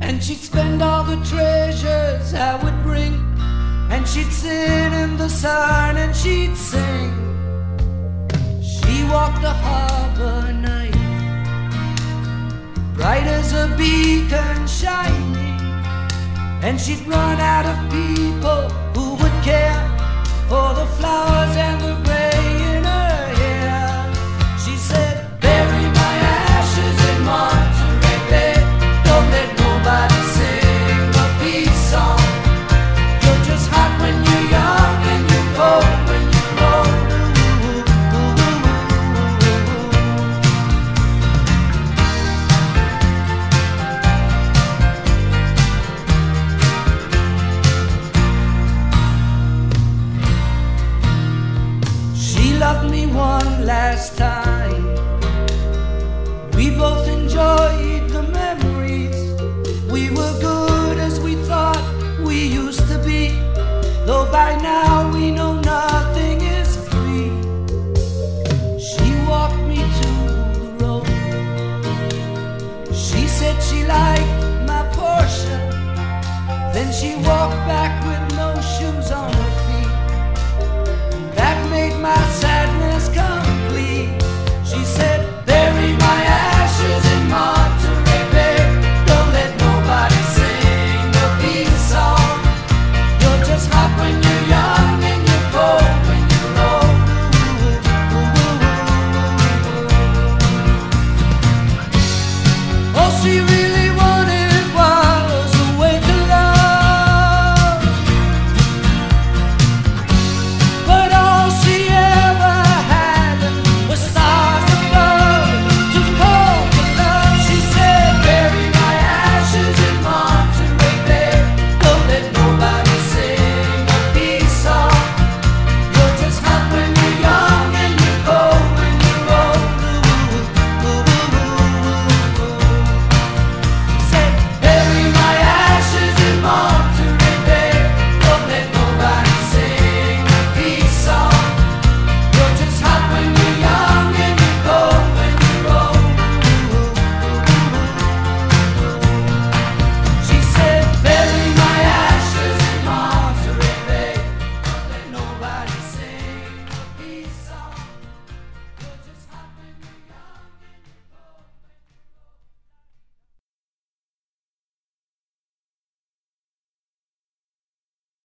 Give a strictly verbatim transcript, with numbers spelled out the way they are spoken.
And she'd spend all the treasures I would bring, and she'd sit in the sun and she'd sing. She walked the harbor night, bright as a beacon shining, and she'd run out of people who would care for the flowers and the gray in her hair. She said, bury my ashes in Monterey Bay, don't let nobody sing a peace song. You're just hot when you're young and you're cold when you're old. She loved me one last time. We both enjoyed the memories. We were good as we thought we used to be, though by now we know nothing is free. She walked me to the road. She said she liked my Porsche. Then she walked back with no shoes on her feet. That made my